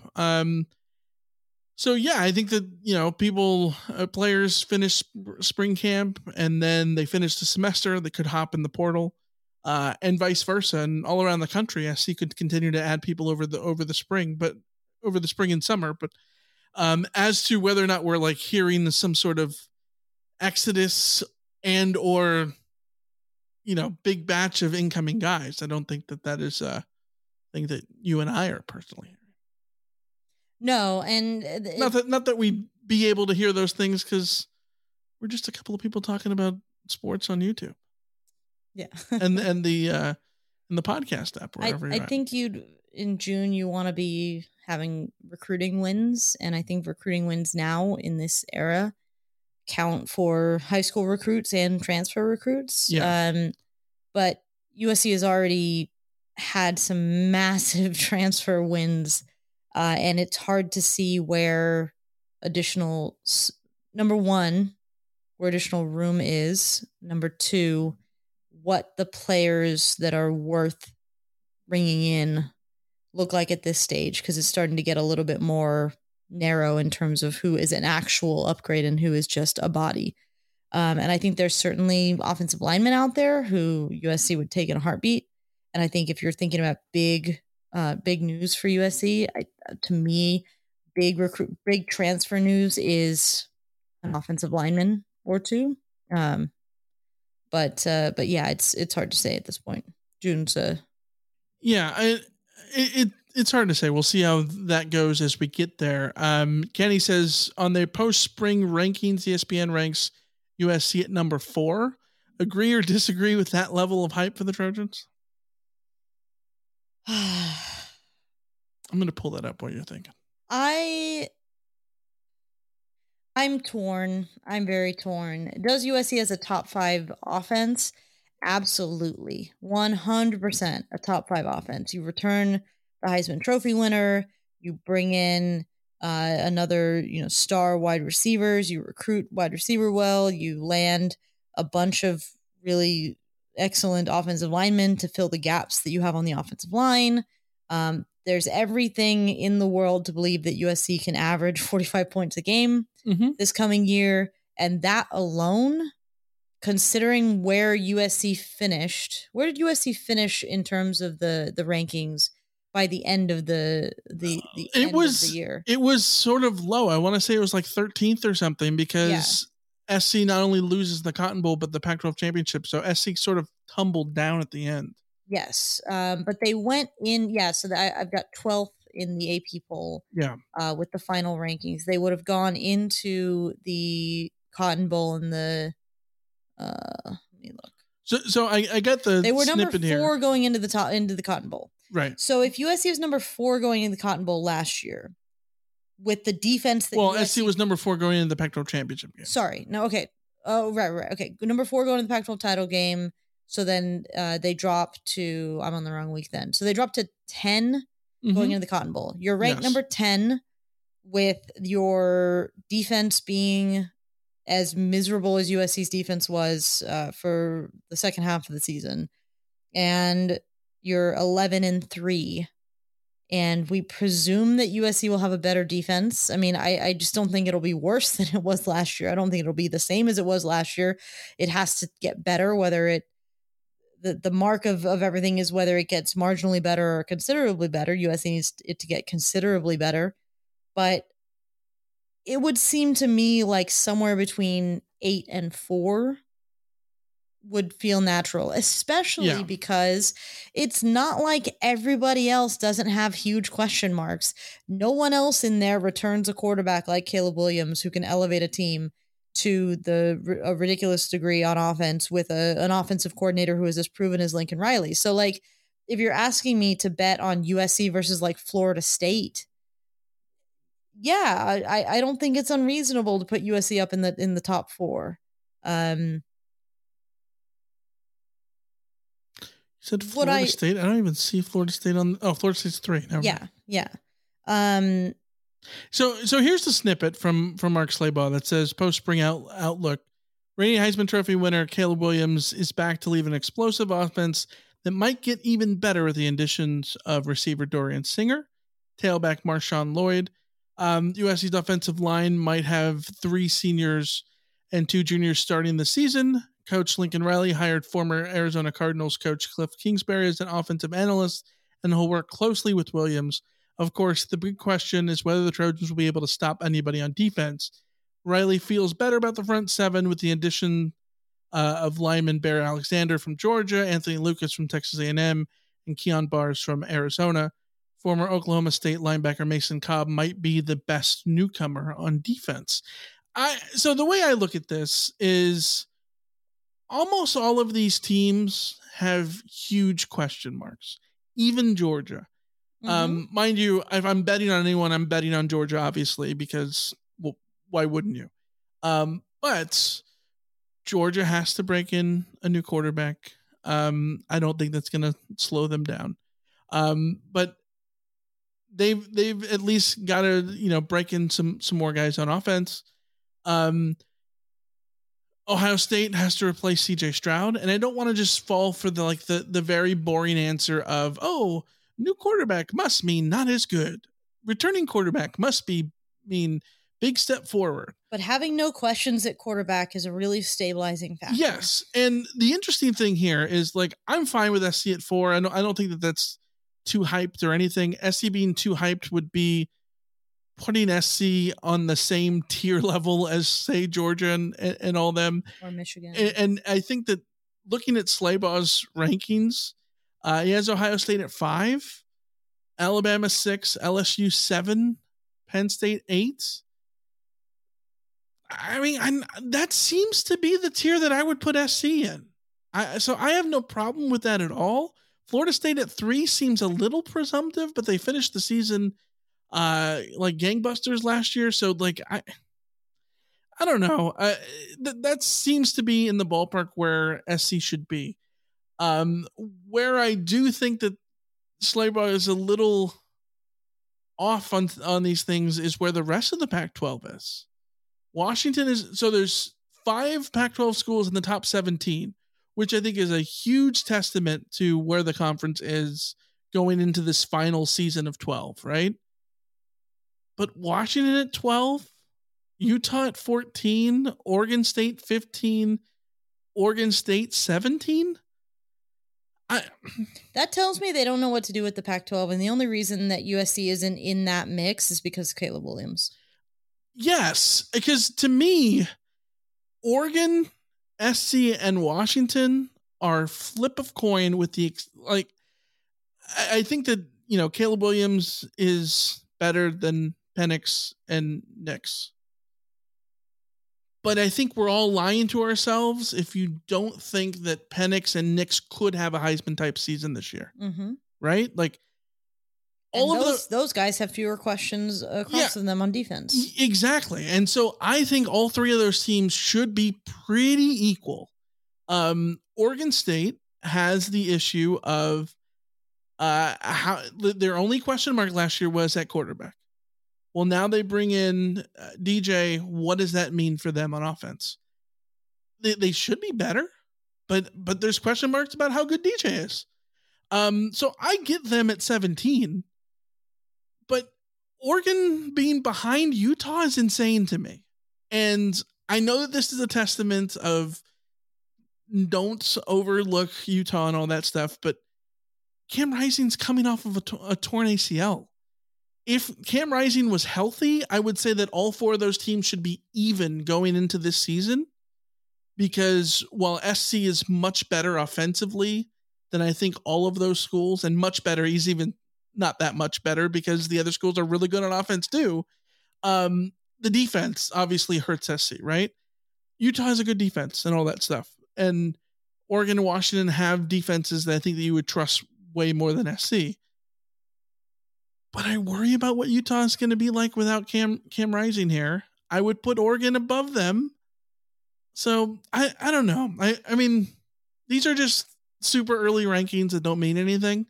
So yeah, I think that, players finish spring camp and then they finish the semester, they could hop in the portal, and vice versa. And all around the country, SC could continue to add people over the spring and summer. But, as to whether or not we're like hearing some sort of exodus and, or, big batch of incoming guys, I don't think that is a thing that you and I are personally hearing. No, and not that we be able to hear those things because we're just a couple of people talking about sports on YouTube. Yeah, and the podcast app. I think in June you want to be having recruiting wins, and I think recruiting wins now in this era count for high school recruits and transfer recruits. Yeah. But USC has already had some massive transfer wins. And it's hard to see where additional room is. Number two, what the players that are worth bringing in look like at this stage, because it's starting to get a little bit more narrow in terms of who is an actual upgrade and who is just a body. And I think there's certainly offensive linemen out there who USC would take in a heartbeat. And I think if you're thinking about big news for USC, to me, big transfer news is an offensive lineman or two. But yeah, it's hard to say at this point. June's it's hard to say. We'll see how that goes as we get there. Kenny says on the post-spring rankings, ESPN ranks USC at number 4. Agree or disagree with that level of hype for the Trojans? I'm going to pull that up while you're thinking. I'm torn. I'm very torn. Does USC as a top 5 offense? Absolutely. 100% a top 5 offense. You return the Heisman Trophy winner. You bring in another, star wide receivers. You recruit wide receiver well. You land a bunch of really excellent offensive linemen to fill the gaps that you have on the offensive line. There's everything in the world to believe that USC can average 45 points a game this coming year. And that alone, considering where USC finished, where did USC finish in terms of the rankings by the end of the year? It was sort of low. I want to say it was like 13th or something because SC not only loses the Cotton Bowl, but the Pac-12 championship. So SC sort of tumbled down at the end. Yes. But they went in. Yeah. So I've got 12th in the AP poll. Yeah. With the final rankings, they would have gone into the Cotton Bowl in the, let me look. So I got the they were number 4 here. Going into the Cotton Bowl. Right. So if USC was number 4 going into the Cotton Bowl last year, with the defense that SC was number 4 going into the Pac-12 championship game. Sorry. No. Okay. Oh, right. Okay. Number 4 going to the Pac-12 title game. So then they dropped to, I'm on the wrong week then. So they dropped to 10 going into the Cotton Bowl. You're ranked number 10 with your defense being as miserable as USC's defense was for the second half of the season. And you're 11-3. And we presume that USC will have a better defense. I mean, I just don't think it'll be worse than it was last year. I don't think it'll be the same as it was last year. It has to get better, whether it, the mark of everything is whether it gets marginally better or considerably better. USC needs it to get considerably better. But it would seem to me like somewhere between 8 and 4 would feel natural, especially because it's not like everybody else doesn't have huge question marks. No one else in there returns a quarterback like Caleb Williams who can elevate a team to a ridiculous degree on offense with an offensive coordinator who is as proven as Lincoln Riley. So like, if you're asking me to bet on USC versus like Florida State, yeah, I don't think it's unreasonable to put USC up in the top 4. You said Florida State? I don't even see Florida State on. Oh, Florida State's 3. Yeah. So here's the snippet from Mark Schlabach that says post-spring outlook. Reigning Heisman Trophy winner Caleb Williams is back to leave an explosive offense that might get even better with the additions of receiver Dorian Singer, tailback Marshawn Lloyd. USC's offensive line might have 3 seniors and 2 juniors starting the season. Coach Lincoln Riley hired former Arizona Cardinals coach Cliff Kingsbury as an offensive analyst, and he'll work closely with Williams. Of course, the big question is whether the Trojans will be able to stop anybody on defense. Riley feels better about the front 7 with the addition of lineman Bear Alexander from Georgia, Anthony Lucas from Texas A&M, and Keon Bars from Arizona. Former Oklahoma State linebacker Mason Cobb might be the best newcomer on defense. So the way I look at this is almost all of these teams have huge question marks, even Georgia. Mind you, if I'm betting on anyone, I'm betting on Georgia, obviously, because, well, why wouldn't you? But Georgia has to break in a new quarterback. I don't think that's going to slow them down. But they've at least got to, break in some more guys on offense. Ohio State has to replace CJ Stroud, and I don't want to just fall for the very boring answer of, oh, new quarterback must mean not as good. Returning quarterback must mean big step forward. But having no questions at quarterback is a really stabilizing factor. Yes, and the interesting thing here is I'm fine with SC at 4. I don't think that's too hyped or anything. SC being too hyped would be putting SC on the same tier level as, say, Georgia and all them. Or Michigan. And I think that looking at Schlabach's rankings, he has Ohio State at 5, Alabama 6, LSU 7, Penn State 8. I mean, that seems to be the tier that I would put SC in. So I have no problem with that at all. Florida State at 3 seems a little presumptive, but they finished the season like gangbusters last year. So I don't know. That seems to be in the ballpark where SC should be. Where I do think that Schlabach is a little off on these things is where the rest of the Pac-12 is. Washington is, so there's 5 Pac-12 schools in the top 17, which I think is a huge testament to where the conference is going into this final season of 12, right? But Washington at 12, Utah at 14, Oregon State 15, Oregon State 17. That tells me they don't know what to do with the Pac-12, and the only reason that USC isn't in that mix is because of Caleb Williams. Yes, because to me, Oregon, SC, and Washington are flip of coin with the I think that, Caleb Williams is better than Penix and Nix. But I think we're all lying to ourselves if you don't think that Penix and Nix could have a Heisman type season this year. Mm-hmm. Right? Like all of those guys have fewer questions across them on defense. Exactly. And so I think all three of those teams should be pretty equal. Oregon State has the issue of how their only question mark last year was at quarterback. Well, now they bring in DJ. What does that mean for them on offense? They should be better, but there's question marks about how good DJ is. So I get them at 17, but Oregon being behind Utah is insane to me. And I know that this is a testament of don't overlook Utah and all that stuff, but Cam Rising's coming off of a torn ACL. If Cam Rising was healthy, I would say that all four of those teams should be even going into this season, because while SC is much better offensively than I think all of those schools, and much better, he's even not that much better because the other schools are really good on offense too. The defense obviously hurts SC, right? Utah has a good defense and all that stuff. And Oregon and Washington have defenses that I think that you would trust way more than SC. But I worry about what Utah is going to be like without Cam Rising here. I would put Oregon above them. So I don't know. I mean, these are just super early rankings that don't mean anything.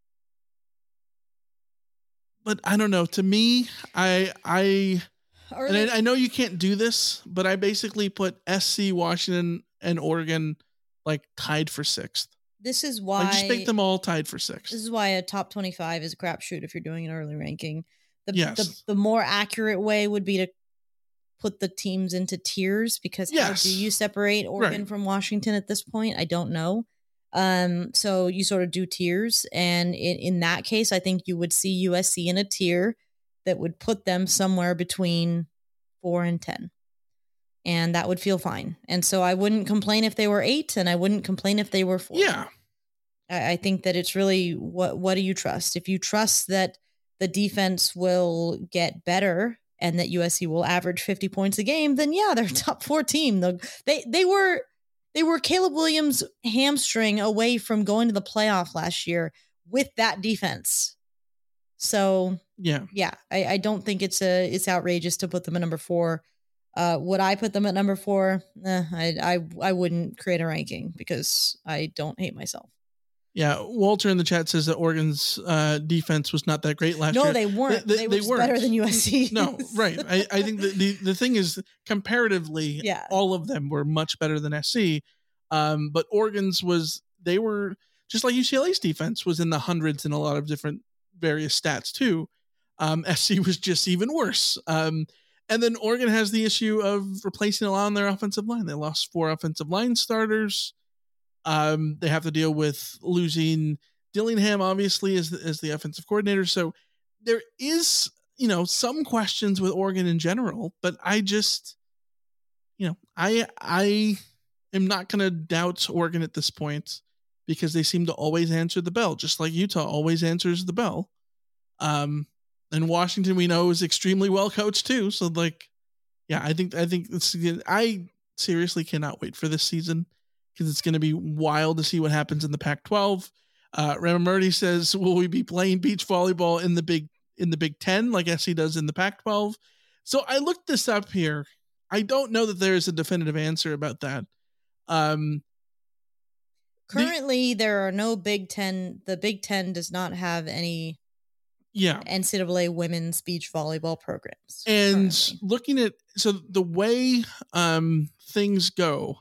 But I don't know. To me, I know you can't do this, but I basically put SC, Washington, and Oregon like tied for 6th. This is why just make them all tied for 6th. This is why a top 25 is a crapshoot if you're doing an early ranking. Yes. The more accurate way would be to put the teams into tiers, because how do you separate Oregon from Washington at this point? I don't know. So you sort of do tiers, and in that case, I think you would see USC in a tier that would put them somewhere between 4 and 10. And that would feel fine. And so I wouldn't complain if they were 8, and I wouldn't complain if they were 4. Yeah. I think that it's really what do you trust? If you trust that the defense will get better and that USC will average 50 points a game, then yeah, they're a top 4 team. They were Caleb Williams' hamstring away from going to the playoff last year with that defense. So yeah, I don't think it's outrageous to put them at number 4. Would I put them at number 4? I wouldn't create a ranking because I don't hate myself. Yeah, Walter in the chat says that Oregon's defense was not that great last year. No, they weren't. They were better than USC. No, right. I think the thing is, comparatively, all of them were much better than SC. But Oregon's they were just like UCLA's defense was in the hundreds in a lot of different various stats too. SC was just even worse. And then Oregon has the issue of replacing a lot on their offensive line. They lost 4 offensive line starters. They have to deal with losing Dillingham, obviously, as the offensive coordinator. So there is, some questions with Oregon in general, but I just, I am not going to doubt Oregon at this point because they seem to always answer the bell, just like Utah always answers the bell. And Washington, we know, is extremely well coached too. So I think I seriously cannot wait for this season, because it's going to be wild to see what happens in the Pac-12. Ramamurti says, will we be playing beach volleyball in the Big Ten like SC does in the Pac-12? So I looked this up here. I don't know that there is a definitive answer about that. Currently, there are no Big Ten. The Big Ten does not have any NCAA women's beach volleyball programs. And looking at, so the way things go,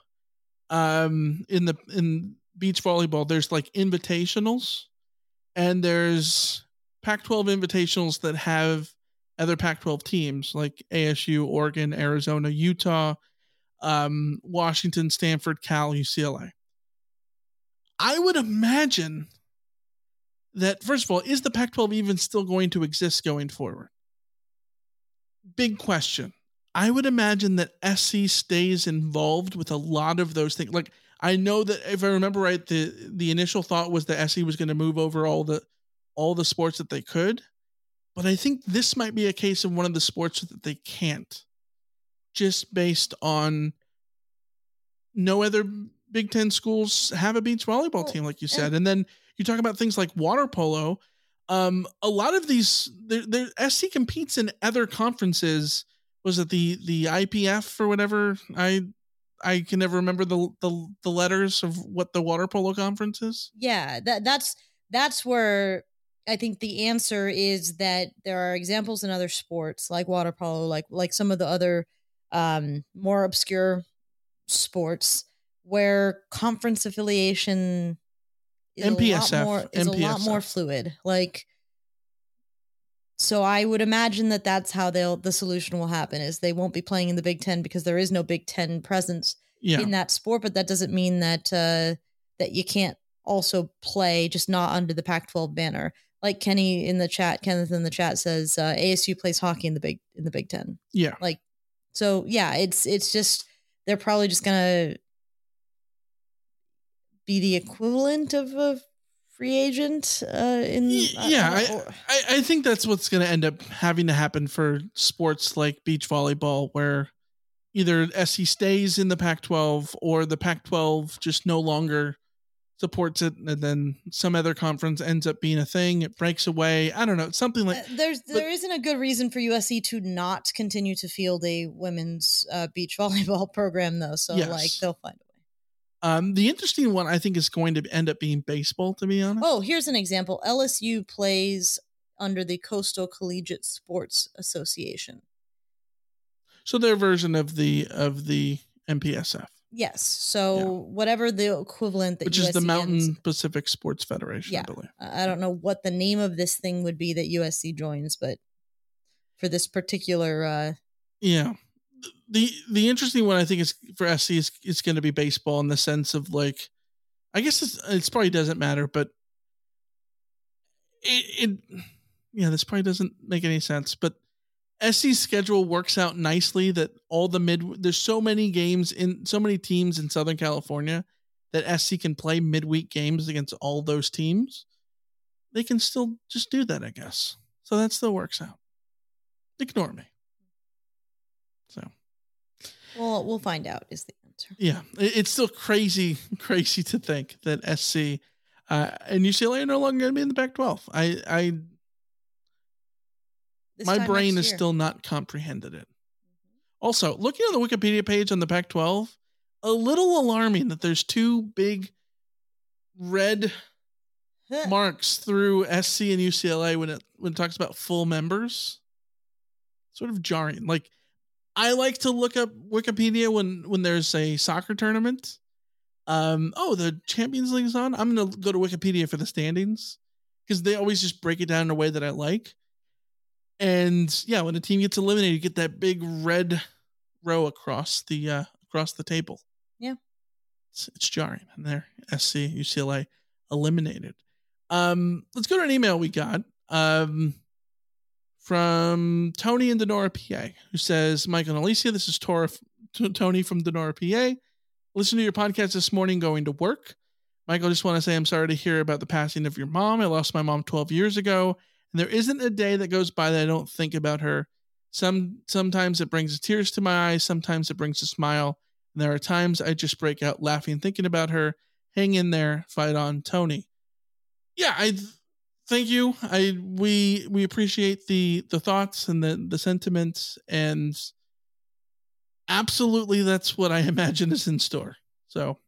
in beach volleyball, there's like invitationals, and there's Pac-12 invitationals that have other Pac-12 teams like ASU, Oregon, Arizona, Utah, Washington, Stanford, Cal, UCLA. I would imagine that, first of all, is the Pac-12 even still going to exist going forward? Big question. I would imagine that SC stays involved with a lot of those things. Like, I know that if I remember right, the initial thought was that SC was going to move over all the sports that they could, but I think this might be a case of one of the sports that they can't, just based on no other Big Ten schools have a beach volleyball team, like you said. And then you talk about things like water polo. A lot of these, SC competes in other conferences. Was it the IPF or whatever? I can never remember the letters of what the water polo conference is. Yeah, that's where I think the answer is that there are examples in other sports like water polo, like some of the other more obscure sports where conference affiliation is MPSF a lot more fluid. Like, so I would imagine that that's how the solution will happen, is they won't be playing in the Big Ten because there is no Big Ten presence in that sport. But that doesn't mean that that you can't also play, just not under the Pac-12 banner. Like Kenneth in the chat says, ASU plays hockey in the Big Ten. Yeah. Like, so yeah, it's just, they're probably just gonna be the equivalent of a free agent I think that's what's going to end up having to happen for sports like beach volleyball, where either SC stays in the Pac-12 or the Pac-12 just no longer supports it, and then some other conference ends up being a thing. It breaks away. I don't know, something like there isn't a good reason for USC to not continue to field a women's beach volleyball program, though. So like, they'll find a way. The interesting one I think is going to end up being baseball, to be honest. Oh, here's an example. LSU plays under the Coastal Collegiate Sports Association. So their version of the MPSF. Yes. So whatever the equivalent that which is the Mountain Pacific Sports Federation, I believe. I don't know what the name of this thing would be that USC joins, but for this particular The interesting one I think is for SC is going to be baseball, in the sense of, like, I guess it's probably doesn't matter, but this probably doesn't make any sense, but SC's schedule works out nicely that all there's so many games in so many teams in Southern California that SC can play midweek games against all those teams. They can still just do that, I guess. So that still works out. Ignore me. So. Well, we'll find out is the answer. Yeah. It's still crazy to think that SC and UCLA are no longer going to be in the Pac-12. My brain is still not comprehended it. Also, looking on the Wikipedia page on the Pac-12, a little alarming that there's two big red marks through SC and UCLA when it talks about full members. Sort of jarring. Like, I like to look up Wikipedia when there's a soccer tournament. The Champions League is on. I'm going to go to Wikipedia for the standings, because they always just break it down in a way that I like. And yeah, when a team gets eliminated, you get that big red row across the table. Yeah. It's jarring. And there, SC, UCLA eliminated. Let's go to an email we got from Tony in Denora, PA, who says, Mike and Alicia, this is Tony from Denora, PA. Listen to your podcast this morning going to work. Michael, I just want to say I'm sorry to hear about the passing of your mom. I lost my mom 12 years ago. And there isn't a day that goes by that I don't think about her. Sometimes it brings tears to my eyes. Sometimes it brings a smile. And there are times I just break out laughing, thinking about her. Hang in there. Fight on, Tony. Yeah, thank you. We appreciate the thoughts and the sentiments, and absolutely that's what I imagine is in store. So,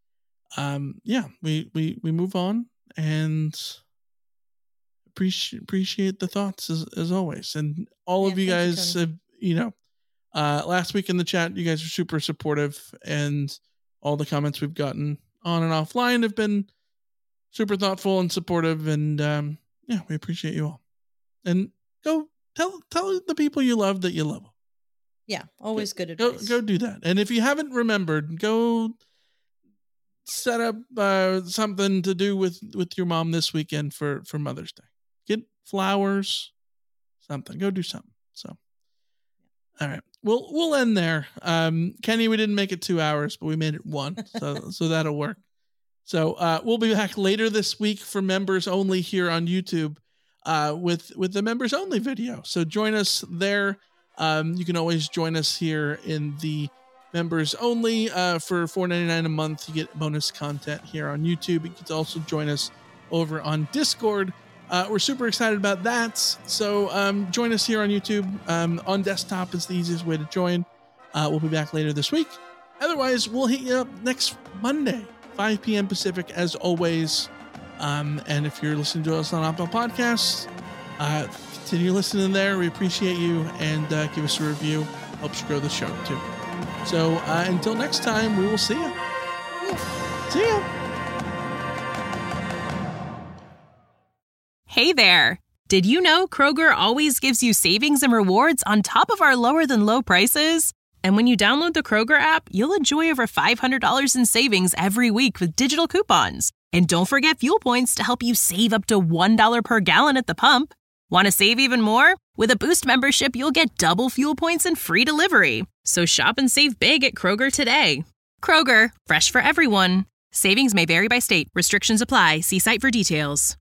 we move on, and appreciate the thoughts as always. And all of you guys have, last week in the chat, you guys are super supportive, and all the comments we've gotten on and offline have been super thoughtful and supportive. And, we appreciate you all. And go tell the people you love that you love them. Yeah. Always good advice. Go do that. And if you haven't remembered, go set up something to do with your mom this weekend for Mother's Day. Get flowers, something. Go do something. So, all right. we'll end there. Kenny, we didn't make it 2 hours, but we made it 1, so that'll work. So we'll be back later this week for members only here on YouTube with the members only video. So join us there. You can always join us here in the members only for $4.99 a month. You get bonus content here on YouTube. You can also join us over on Discord. We're super excited about that. So join us here on YouTube. On desktop is the easiest way to join. We'll be back later this week. Otherwise, we'll hit you up next Monday, 5 p.m. Pacific, as always. And if you're listening to us on Apple Podcasts, continue listening there. We appreciate you, and give us a review. Helps grow the show too. So until next time, we will see you. See ya. Hey there. Did you know Kroger always gives you savings and rewards on top of our lower than low prices? And when you download the Kroger app, you'll enjoy over $500 in savings every week with digital coupons. And don't forget fuel points to help you save up to $1 per gallon at the pump. Want to save even more? With a Boost membership, you'll get double fuel points and free delivery. So shop and save big at Kroger today. Kroger, fresh for everyone. Savings may vary by state. Restrictions apply. See site for details.